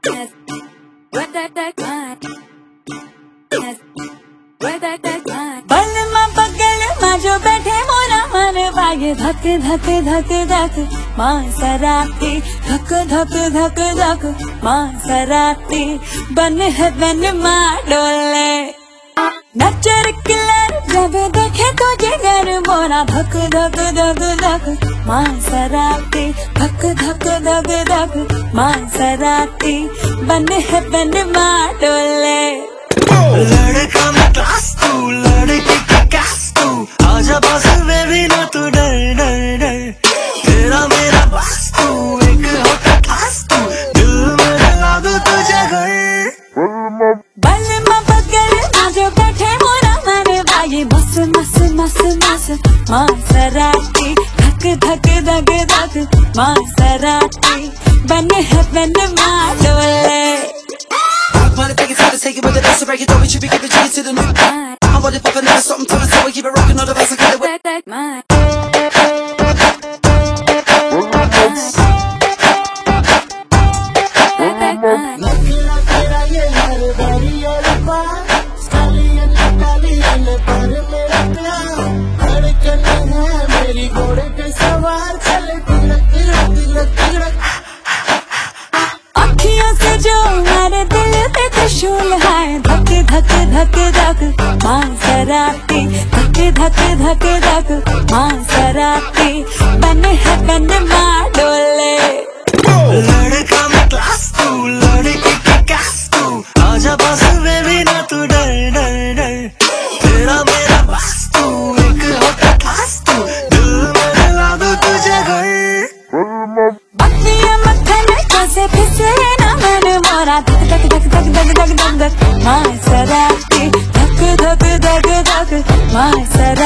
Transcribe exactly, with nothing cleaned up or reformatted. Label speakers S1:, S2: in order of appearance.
S1: बलमा बगल में जो बैठे मोरा मन वागे धक धक धक धक माँ सराती धक धक धक धक माँ सराती बन है बन माँ डोले नचर किलर जब देखे तो जिगर मोरा धक धक धक धक माँ सराती धक धक धक धक माँ सराती बन है बन माँ डोले
S2: लड़का मैं क्लास तू लड़की की क्लास तू आजा पास में भी ना तू डर डर डर तेरा मेरा बस तू एक होता खास तू दिल में लगा दो तुझे घर
S1: बलमा बगल में जो बैठे मोरा मन वागे बस मस मस मस माँ सराती धक धक धक धक माँ सराती बन है बन माँ डोले
S2: wanna take it to the take it with the best, break it down, we should be giving G to the new. I'm body popping, there's something to it, so we keep it rocking, all the bass, I get it with that mind.
S1: जो हमारे दिल पे त्रिशूल है धक धक धक धक माँ सराती धक धक धक धक माँ सराती बन है बन माँ डोले
S2: लड़का मैं क्लास तू लड़की की क्लास तू आजा पास में भी ना तू डर डर डर तेरा मेरा बस तू एक होता खास तू दिल में लगा दो तुझे घर
S1: बत्तियां मत्थन कैसे फिसले ना मन मोरा धक धक धक धक धक धक धक धक माँ सराती धक धक धक धक माँ सराती